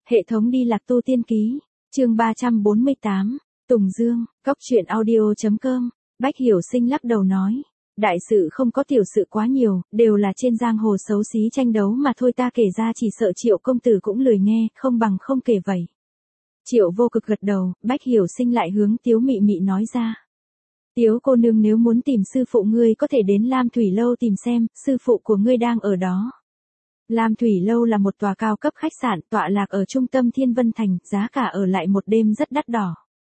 Hệ thống đi lạc tu tiên ký, chương 348, Tùng Dương, Cóc truyện audio.com, Bách Hiểu Sinh lắc đầu nói. Đại sự không có tiểu sự quá nhiều, đều là trên giang hồ xấu xí tranh đấu mà thôi, ta kể ra chỉ sợ Triệu công tử cũng lười nghe, không bằng không kể vậy. Triệu Vô Cực gật đầu, Bách Hiểu Sinh lại hướng Tiếu Mị Mị nói ra. Tiếu cô nương, nếu muốn tìm sư phụ ngươi có thể đến Lam Thủy Lâu tìm xem, sư phụ của ngươi đang ở đó. Lam Thủy Lâu là một tòa cao cấp khách sạn tọa lạc ở trung tâm Thiên Vân Thành, giá cả ở lại một đêm rất đắt đỏ.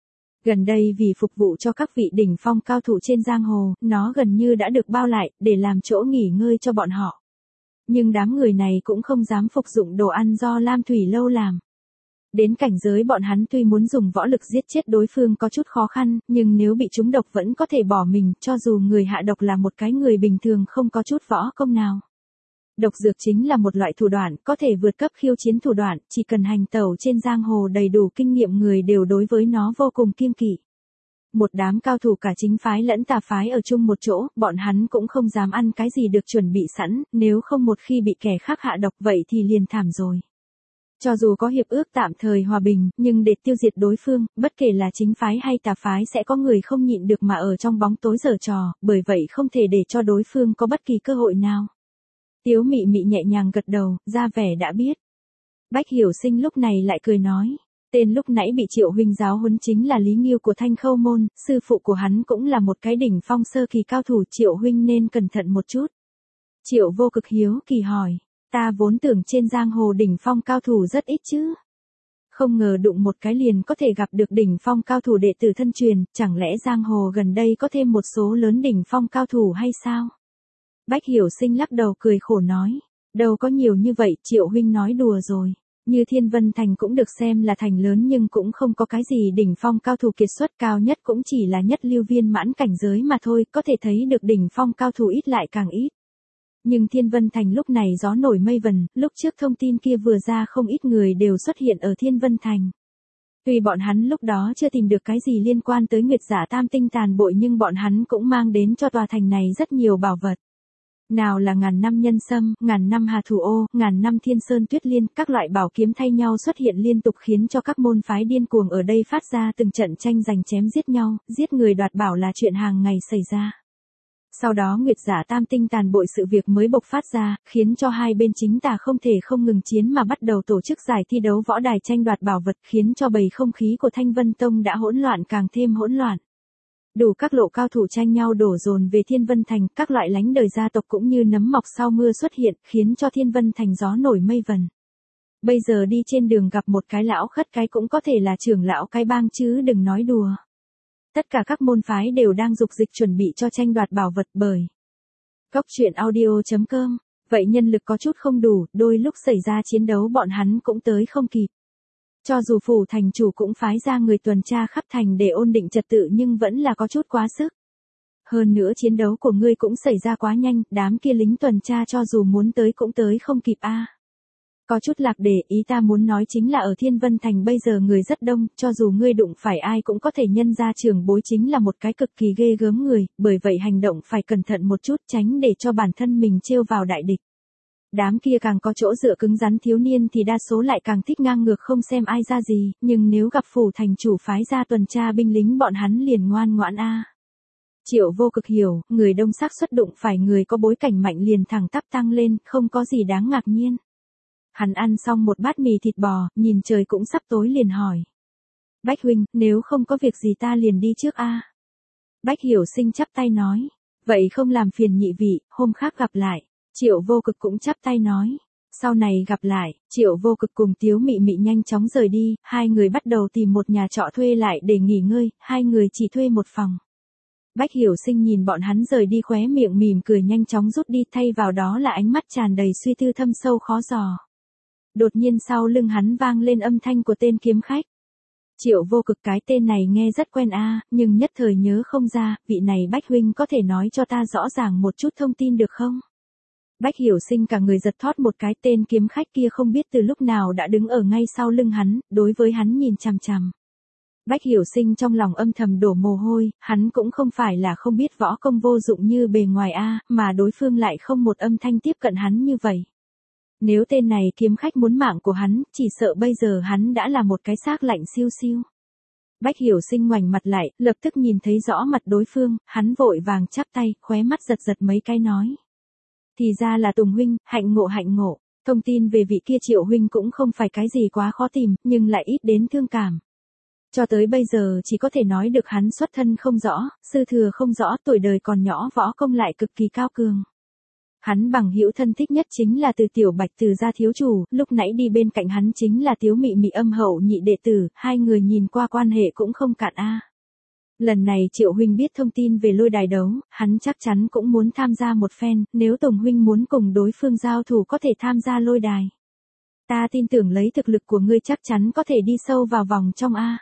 Gần đây vì phục vụ cho các vị đỉnh phong cao thủ trên giang hồ, nó gần như đã được bao lại, để làm chỗ nghỉ ngơi cho bọn họ. Nhưng đám người này cũng không dám phục dụng đồ ăn do Lam Thủy Lâu làm. Đến cảnh giới bọn hắn tuy muốn dùng võ lực giết chết đối phương có chút khó khăn, nhưng nếu bị trúng độc vẫn có thể bỏ mình, cho dù người hạ độc là một cái người bình thường không có chút võ công nào. Độc dược chính là một loại thủ đoạn, có thể vượt cấp khiêu chiến thủ đoạn, chỉ cần hành tẩu trên giang hồ đầy đủ kinh nghiệm người đều đối với nó vô cùng kiêng kỵ. Một đám cao thủ cả chính phái lẫn tà phái ở chung một chỗ, bọn hắn cũng không dám ăn cái gì được chuẩn bị sẵn, nếu không một khi bị kẻ khác hạ độc vậy thì liền thảm rồi. Cho dù có hiệp ước tạm thời hòa bình, nhưng để tiêu diệt đối phương, bất kể là chính phái hay tà phái sẽ có người không nhịn được mà ở trong bóng tối giở trò, bởi vậy không thể để cho đối phương có bất kỳ cơ hội nào. Tiếu Mị Mị nhẹ nhàng gật đầu, ra vẻ đã biết. Bách Hiểu Sinh lúc này lại cười nói, tên lúc nãy bị Triệu huynh giáo huấn chính là Lý Nghiêu của Thanh Khâu môn, sư phụ của hắn cũng là một cái đỉnh phong sơ kỳ cao thủ, Triệu huynh nên cẩn thận một chút. Triệu Vô Cực hiếu kỳ hỏi, ta vốn tưởng trên giang hồ đỉnh phong cao thủ rất ít chứ. Không ngờ đụng một cái liền có thể gặp được đỉnh phong cao thủ đệ tử thân truyền, chẳng lẽ giang hồ gần đây có thêm một số lớn đỉnh phong cao thủ hay sao? Bách Hiểu Sinh lắc đầu cười khổ nói, đâu có nhiều như vậy, Triệu huynh nói đùa rồi. Như Thiên Vân Thành cũng được xem là thành lớn nhưng cũng không có cái gì đỉnh phong cao thủ kiệt xuất, cao nhất cũng chỉ là nhất lưu viên mãn cảnh giới mà thôi, có thể thấy được đỉnh phong cao thủ ít lại càng ít. Nhưng Thiên Vân Thành lúc này gió nổi mây vần, lúc trước thông tin kia vừa ra không ít người đều xuất hiện ở Thiên Vân Thành. Tuy bọn hắn lúc đó chưa tìm được cái gì liên quan tới Nguyệt Giả Tam Tinh tàn bội nhưng bọn hắn cũng mang đến cho tòa thành này rất nhiều bảo vật. Nào là ngàn năm nhân sâm, ngàn năm hà thủ ô, ngàn năm thiên sơn tuyết liên, các loại bảo kiếm thay nhau xuất hiện liên tục khiến cho các môn phái điên cuồng ở đây phát ra từng trận tranh giành chém giết nhau, giết người đoạt bảo là chuyện hàng ngày xảy ra. Sau đó Nguyệt Giả Tam Tinh tàn bội sự việc mới bộc phát ra, khiến cho hai bên chính tà không thể không ngừng chiến mà bắt đầu tổ chức giải thi đấu võ đài tranh đoạt bảo vật, khiến cho bầy không khí của Thanh Vân Tông đã hỗn loạn càng thêm hỗn loạn. Đủ các lộ cao thủ tranh nhau đổ dồn về Thiên Vân Thành, các loại lánh đời gia tộc cũng như nấm mọc sau mưa xuất hiện, khiến cho Thiên Vân Thành gió nổi mây vần. Bây giờ đi trên đường gặp một cái lão khất cái cũng có thể là trưởng lão cái bang chứ đừng nói đùa. Tất cả các môn phái đều đang dục dịch chuẩn bị cho tranh đoạt bảo vật bởi Cóc truyện audio.com, vậy nhân lực có chút không đủ, đôi lúc xảy ra chiến đấu bọn hắn cũng tới không kịp. Cho dù phủ thành chủ cũng phái ra người tuần tra khắp thành để ổn định trật tự nhưng vẫn là có chút quá sức. Hơn nữa chiến đấu của ngươi cũng xảy ra quá nhanh, đám kia lính tuần tra cho dù muốn tới cũng tới không kịp a. Có chút lạc đề, ý ta muốn nói chính là ở Thiên Vân Thành bây giờ người rất đông, cho dù ngươi đụng phải ai cũng có thể nhân ra trưởng bối chính là một cái cực kỳ ghê gớm người, bởi vậy hành động phải cẩn thận một chút tránh để cho bản thân mình trêu vào đại địch. Đám kia càng có chỗ dựa cứng rắn thiếu niên thì đa số lại càng thích ngang ngược không xem ai ra gì, nhưng nếu gặp phủ thành chủ phái ra tuần tra binh lính bọn hắn liền ngoan ngoãn a. Triệu Vô Cực hiểu, người đông xác suất đụng phải người có bối cảnh mạnh liền thẳng tắp tăng lên, không có gì đáng ngạc nhiên. Hắn ăn xong một bát mì thịt bò, nhìn trời cũng sắp tối liền hỏi. Bách huynh, nếu không có việc gì ta liền đi trước a. Bách Hiểu Sinh chắp tay nói, vậy không làm phiền nhị vị, hôm khác gặp lại. Triệu Vô Cực cũng chắp tay nói, sau này gặp lại. Triệu Vô Cực cùng Tiếu Mị Mị nhanh chóng rời đi, hai người bắt đầu tìm một nhà trọ thuê lại để nghỉ ngơi, hai người chỉ thuê một phòng. Bách Hiểu Sinh nhìn bọn hắn rời đi khóe miệng mỉm cười nhanh chóng rút đi, thay vào đó là ánh mắt tràn đầy suy tư thâm sâu khó dò. Đột nhiên sau lưng hắn vang lên âm thanh của tên kiếm khách. Triệu Vô Cực, cái tên này nghe rất quen a, nhưng nhất thời nhớ không ra, vị này Bách huynh có thể nói cho ta rõ ràng một chút thông tin được không? Bách Hiểu Sinh cả người giật thót một cái, tên kiếm khách kia không biết từ lúc nào đã đứng ở ngay sau lưng hắn, đối với hắn nhìn chằm chằm. Bách Hiểu Sinh trong lòng âm thầm đổ mồ hôi, hắn cũng không phải là không biết võ công vô dụng như bề ngoài a, mà đối phương lại không một âm thanh tiếp cận hắn như vậy. Nếu tên này kiếm khách muốn mạng của hắn, chỉ sợ bây giờ hắn đã là một cái xác lạnh siêu siêu. Bách Hiểu Sinh ngoảnh mặt lại, lập tức nhìn thấy rõ mặt đối phương, hắn vội vàng chắp tay, khóe mắt giật giật mấy cái nói. Thì ra là Tùng huynh, hạnh ngộ hạnh ngộ. Thông tin về vị kia Triệu huynh cũng không phải cái gì quá khó tìm, nhưng lại ít đến thương cảm. Cho tới bây giờ chỉ có thể nói được hắn xuất thân không rõ, sư thừa không rõ, tuổi đời còn nhỏ, võ công lại cực kỳ cao cường. Hắn bằng hữu thân thích nhất chính là Từ Tiểu Bạch, Từ gia thiếu chủ, lúc nãy đi bên cạnh hắn chính là Tiếu Mị Mị âm hậu nhị đệ tử, hai người nhìn qua quan hệ cũng không cạn a. Lần này Triệu huynh biết thông tin về lôi đài đấu, hắn chắc chắn cũng muốn tham gia một phen, nếu Tùng huynh muốn cùng đối phương giao thủ có thể tham gia lôi đài. Ta tin tưởng lấy thực lực của ngươi chắc chắn có thể đi sâu vào vòng trong a.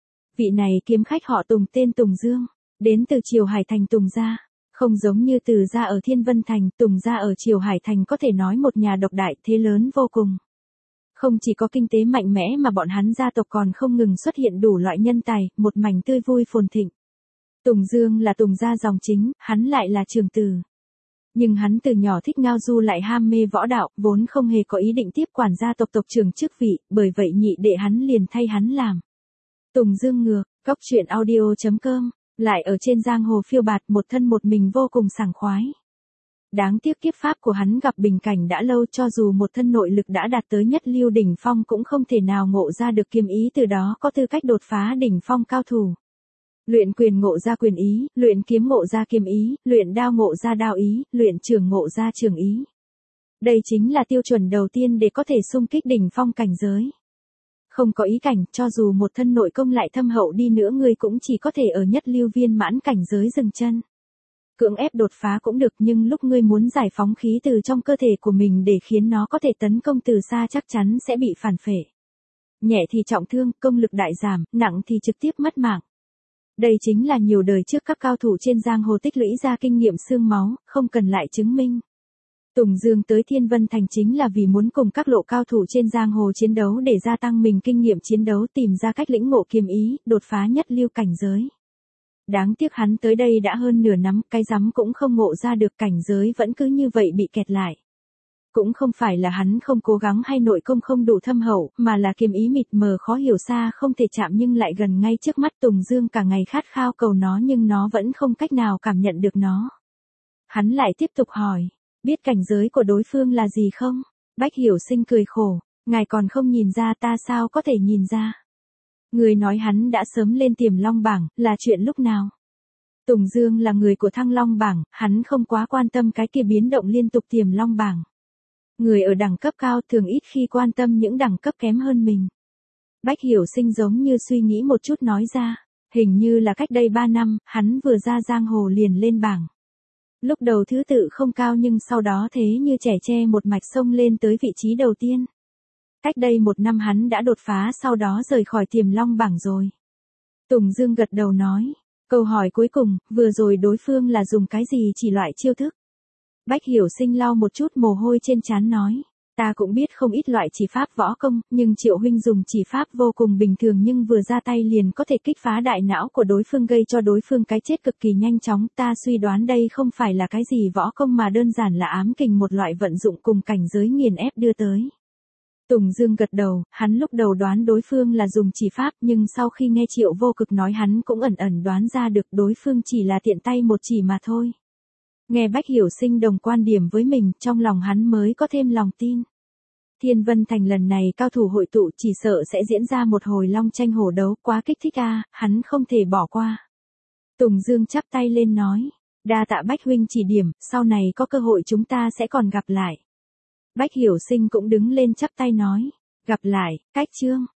Vị này kiếm khách họ Tùng tên Tùng Dương, đến từ Triều Hải Thành Tùng gia. Không giống như Từ gia ở Thiên Vân Thành, Tùng gia ở Triều Hải Thành có thể nói một nhà độc đại, thế lớn vô cùng. Không chỉ có kinh tế mạnh mẽ mà bọn hắn gia tộc còn không ngừng xuất hiện đủ loại nhân tài, một mảnh tươi vui phồn thịnh. Tùng Dương là Tùng gia dòng chính, hắn lại là trưởng tử. Nhưng hắn từ nhỏ thích ngao du lại ham mê võ đạo, vốn không hề có ý định tiếp quản gia tộc tộc trưởng chức vị, bởi vậy nhị đệ hắn liền thay hắn làm. Tùng Dương ngược, Cốc Truyện Audio.com, lại ở trên giang hồ phiêu bạt một thân một mình vô cùng sảng khoái. Đáng tiếc kiếp pháp của hắn gặp bình cảnh đã lâu, cho dù một thân nội lực đã đạt tới nhất lưu đỉnh phong cũng không thể nào ngộ ra được kiếm ý, từ đó có tư cách đột phá đỉnh phong cao thủ. Luyện quyền ngộ ra quyền ý, luyện kiếm ngộ ra kiếm ý, luyện đao ngộ ra đao ý, luyện trường ngộ ra trường ý. Đây chính là tiêu chuẩn đầu tiên để có thể xung kích đỉnh phong cảnh giới. Không có ý cảnh, cho dù một thân nội công lại thâm hậu đi nữa ngươi cũng chỉ có thể ở nhất lưu viên mãn cảnh giới dừng chân. Cưỡng ép đột phá cũng được, nhưng lúc ngươi muốn giải phóng khí từ trong cơ thể của mình để khiến nó có thể tấn công từ xa chắc chắn sẽ bị phản phệ. Nhẹ thì trọng thương, công lực đại giảm, nặng thì trực tiếp mất mạng. Đây chính là nhiều đời trước các cao thủ trên giang hồ tích lũy ra kinh nghiệm xương máu, không cần lại chứng minh. Tùng Dương tới Thiên Vân Thành chính là vì muốn cùng các lộ cao thủ trên giang hồ chiến đấu để gia tăng mình kinh nghiệm chiến đấu, tìm ra cách lĩnh ngộ kiếm ý, đột phá nhất lưu cảnh giới. Đáng tiếc hắn tới đây đã hơn nửa năm, cái rắm cũng không ngộ ra được, cảnh giới vẫn cứ như vậy bị kẹt lại. Cũng không phải là hắn không cố gắng hay nội công không đủ thâm hậu, mà là kiếm ý mịt mờ khó hiểu, xa không thể chạm nhưng lại gần ngay trước mắt. Tùng Dương cả ngày khát khao cầu nó nhưng nó vẫn không cách nào cảm nhận được nó. Hắn lại tiếp tục hỏi, biết cảnh giới của đối phương là gì không? Bách Hiểu Sinh cười khổ, ngài còn không nhìn ra, ta sao có thể nhìn ra? Người nói hắn đã sớm lên Tiềm Long bảng, là chuyện lúc nào? Tùng Dương là người của Thăng Long bảng, hắn không quá quan tâm cái kia biến động liên tục Tiềm Long bảng. Người ở đẳng cấp cao thường ít khi quan tâm những đẳng cấp kém hơn mình. Bách Hiểu Sinh giống như suy nghĩ một chút nói ra, hình như là cách đây 3 năm, hắn vừa ra giang hồ liền lên bảng. Lúc đầu thứ tự không cao nhưng sau đó thế như trẻ tre một mạch xông lên tới vị trí đầu tiên. Cách đây 1 năm hắn đã đột phá, sau đó rời khỏi Tiềm Long bảng rồi. Tùng Dương gật đầu nói, câu hỏi cuối cùng, vừa rồi đối phương là dùng cái gì chỉ loại chiêu thức? Bách Hiểu Sinh lau một chút mồ hôi trên trán nói, ta cũng biết không ít loại chỉ pháp võ công, nhưng Triệu huynh dùng chỉ pháp vô cùng bình thường nhưng vừa ra tay liền có thể kích phá đại não của đối phương, gây cho đối phương cái chết cực kỳ nhanh chóng. Ta suy đoán đây không phải là cái gì võ công mà đơn giản là ám kình, một loại vận dụng cùng cảnh giới nghiền ép đưa tới. Tùng Dương gật đầu, hắn lúc đầu đoán đối phương là dùng chỉ pháp nhưng sau khi nghe Triệu Vô Cực nói hắn cũng ẩn ẩn đoán ra được đối phương chỉ là tiện tay một chỉ mà thôi. Nghe Bách Hiểu Sinh đồng quan điểm với mình, trong lòng hắn mới có thêm lòng tin. Thiên Vân Thành lần này cao thủ hội tụ, chỉ sợ sẽ diễn ra một hồi long tranh hổ đấu, quá kích thích a, hắn không thể bỏ qua. Tùng Dương chắp tay lên nói, đa tạ Bách huynh chỉ điểm, sau này có cơ hội chúng ta sẽ còn gặp lại. Bách Hiểu Sinh cũng đứng lên chắp tay nói, gặp lại, cách chương.